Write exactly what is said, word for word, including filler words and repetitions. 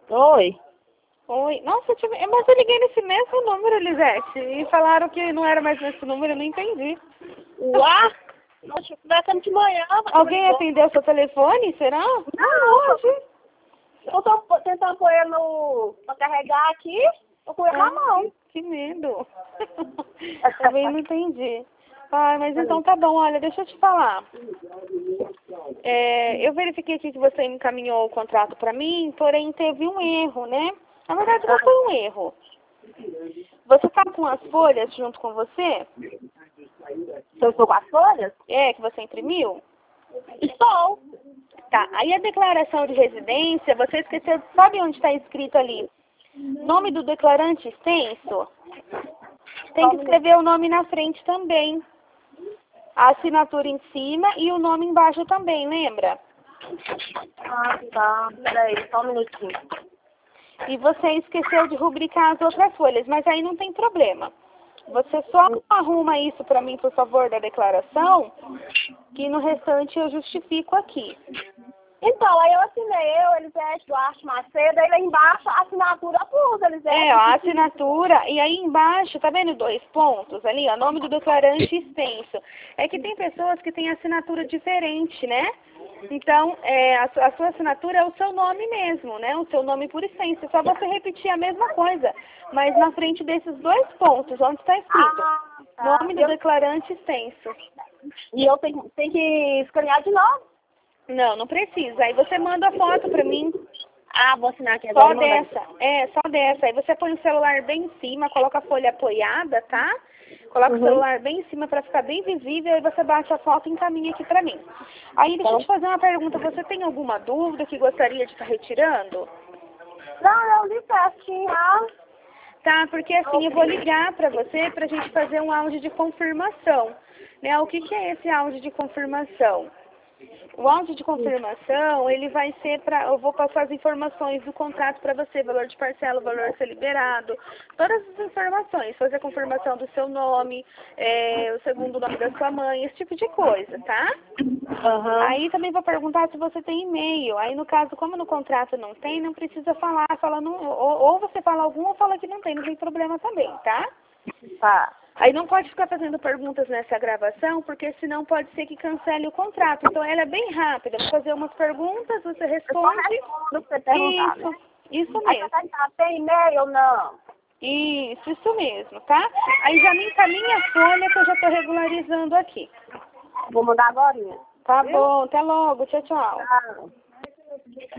Oi. Oi. Nossa, eu tive... mas eu liguei nesse mesmo número, Elisete, e falaram que não era mais nesse número, eu não entendi. Uá? Nós conversamos de manhã. você Alguém ligou. atendeu seu telefone, será? Não, hoje. Eu tô tentando pôr ele no... pra carregar aqui. Tô com ele na Ah, mão. que medo. Também não entendi. Ah, mas então tá bom, olha, deixa eu te falar. É, eu verifiquei aqui que você encaminhou o contrato pra mim, porém teve um erro, né? Na verdade não foi um erro. Você tá com as folhas junto com você? Eu estou com as folhas? É, que você imprimiu? Estou. Tá, aí a declaração de residência, você esqueceu, sabe onde está escrito ali? Nome do declarante extenso? Tem que escrever o nome na frente também. A assinatura em cima e o nome embaixo também, lembra? Ah, tá. Peraí, só um minutinho. E você esqueceu de rubricar as outras folhas, mas aí não tem problema. Você só arruma isso para mim, por favor, da declaração, que no restante eu justifico aqui. Então, aí eu assinei, eu, Elisete Duarte Macedo, aí lá embaixo a assinatura pus, Elisete. É, ó, a assinatura, e aí embaixo, tá vendo dois pontos ali, ó, nome do declarante extenso. É que tem pessoas que têm assinatura diferente, né? Então, é, a, su- a sua assinatura é o seu nome mesmo, né? O seu nome por extenso. É só você repetir a mesma coisa, mas na frente desses dois pontos, onde está escrito Ah, tá. nome do Eu- declarante extenso. E eu tenho, tenho que escanear de novo? Não, não precisa. Aí você manda a foto pra mim. Ah, vou assinar aqui Só agora. e mandar. dessa, é, só dessa. Aí você põe o celular bem em cima, coloca a folha apoiada, tá? Coloca o Uhum. celular bem em cima para ficar bem visível, aí você bate a foto e encaminha aqui pra mim. Aí deixa eu te fazer uma pergunta, você tem alguma dúvida que gostaria de estar retirando? Não, eu li certinho. Ah, Tá, porque assim, eu vou ligar pra você pra gente fazer um áudio de confirmação, né? O que que é esse áudio de confirmação? O áudio de confirmação, ele vai ser para, eu vou passar as informações do contrato para você, valor de parcela, valor a ser liberado, todas as informações, fazer a confirmação do seu nome, é, o segundo nome da sua mãe, esse tipo de coisa, tá? Aham. Aí também vou perguntar se você tem e-mail. Aí no caso, como no contrato não tem, não precisa falar, fala não, ou, ou você fala algum ou fala que não tem, não tem problema também, tá? Tá. Aí não pode ficar fazendo perguntas nessa gravação, porque senão pode ser que cancele o contrato. Então ela é bem rápida. Vou fazer umas perguntas, você Eu só responde. respondo pra você perguntar, Isso, né? isso Aí você mesmo. perguntar, tem e-mail ou não? Isso, isso mesmo, tá? Aí já me encaminha a folha que eu já estou regularizando aqui. Vou mandar agora. Tá bom, até logo, tchau, tchau. Tchau.